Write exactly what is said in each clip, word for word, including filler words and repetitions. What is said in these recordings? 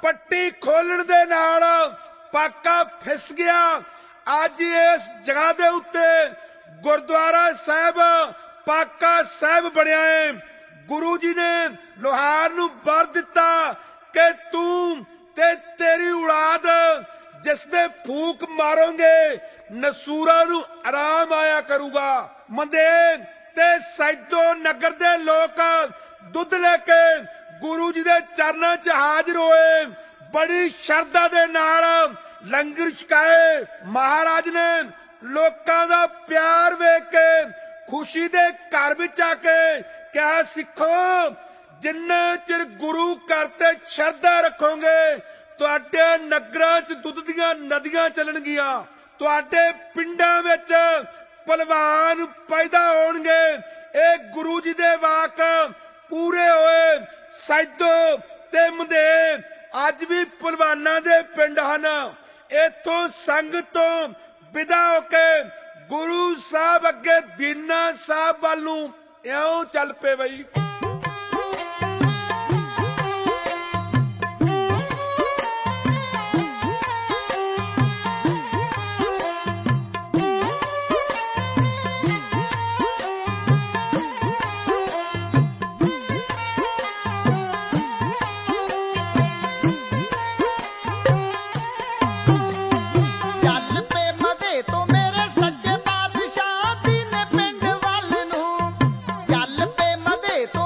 ਪੱਟੀ ਖੋਲਣ ਦੇ ਨਾਲ ਪਾਕਾ ਫਿਸ ਗਿਆ। ਅੱਜ ਇਸ ਜਗ੍ਹਾ ਦੇ ਉੱਤੇ ਗੁਰਦੁਆਰਾ ਸਾਹਿਬ ਪਾਕਾ ਸਾਹਿਬ ਬਣਿਆ ਹੈ। ਗੁਰੂ ਜੀ ਨੇ ਲੋਹਾਰ ਨੂੰ ਵਰ ਦਿੱਤਾ ਕਿ ਤੂੰ ਤੇ ਤੇਰੀ ਔਲਾਦ ਜਿਸ ਦੇ ਫੂਕ ਮਾਰੋਗੇ ਨਸੂਰਾ ਨੂੰ ਆਰਾਮ ਆਇਆ ਕਰੂਗਾ। ਮੰਦੇਰ ਤੇ ਸੈਦੋ ਨਗਰ ਦੇ ਲੋਕ ਦੁੱਧ ਲੈ ਕੇ ਗੁਰੂ ਜੀ ਦੇ ਚਰਨਾਂ 'ਚ ਹਾਜ਼ਰ ਹੋਏ। ਬੜੀ ਸ਼ਰਧਾ ਦੇ ਨਾਲ ਲੰਗਰ ਛਕਾਏ। ਮਹਾਰਾਜ ਨੇ ਲੋਕਾਂ ਦਾ ਪਿਆਰ ਵੇਖ ਕੇ ਖੁਸ਼ੀ ਦੇ ਘਰ ਵਿੱਚ ਆ ਕੇ ਕਿਹਾ, ਸਿੱਖੋ ਜਿੰਨਾ ਚਿਰ ਗੁਰੂ ਘਰ ਤੇ ਸ਼ਰਧਾ ਰੱਖੋਗੇ ਤੁਹਾਡੇ ਨਗਰਾਂ 'ਚ ਦੁੱਧ ਦੀਆਂ ਨਦੀਆਂ ਚੱਲਣਗੀਆਂ। ਤੁਹਾਡੇ ਪਿੰਡਾਂ ਵਿੱਚ ਭਲਵਾਨ ਪੈਦਾ ਹੋਣਗੇ। ਇਹ ਗੁਰੂ ਜੀ ਦੇ ਵਾਕ ਪੂਰੇ ਹੋਏ। ਸੈਦੋ ਤੇ ਮੰਦੇਰ ਅੱਜ ਵੀ ਭਲਵਾਨਾਂ ਦੇ ਪਿੰਡ ਹਨ। ਇੱਥੋਂ ਸੰਗਤ ਤੋਂ ਵਿਦਾ ਹੋ ਕੇ ਗੁਰੂ ਸਾਹਿਬ ਅੱਗੇ ਦੀਨਾ ਸਾਹਿਬ ਵੱਲ ਨੂੰ ਇਉਂ ਚੱਲ ਪਏ ਬਈ। ਚੱਲ ਪੇ ਮਦੇ ਤੋਂ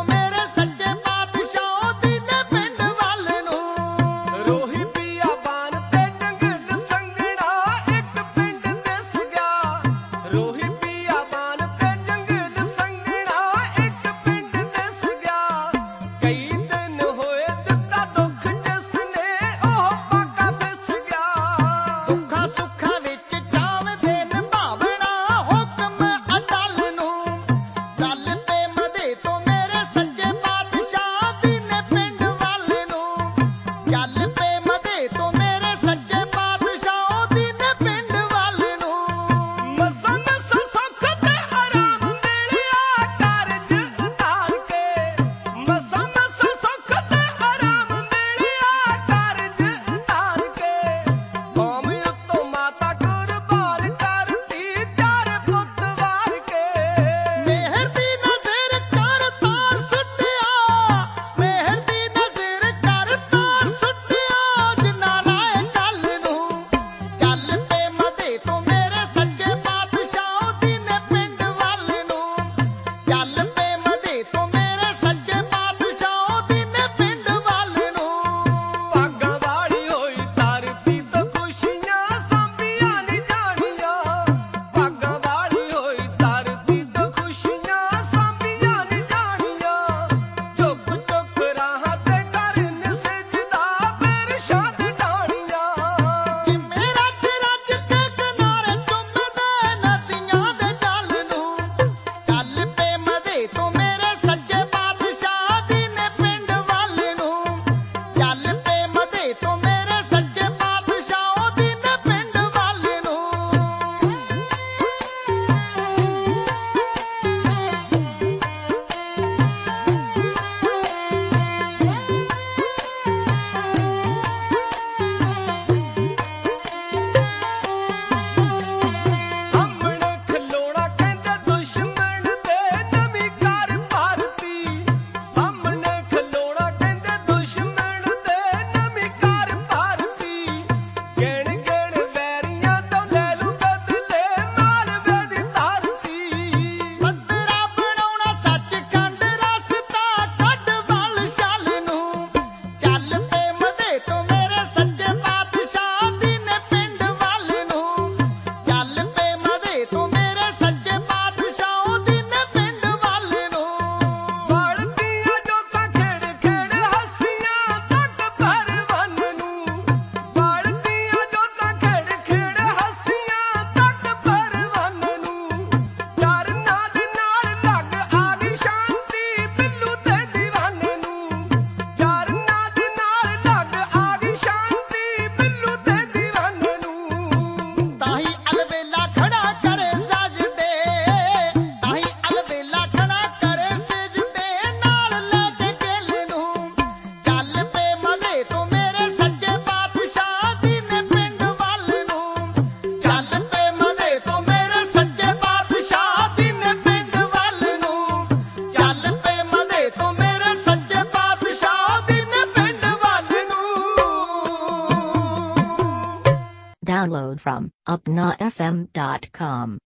Download from upnotfm dot com.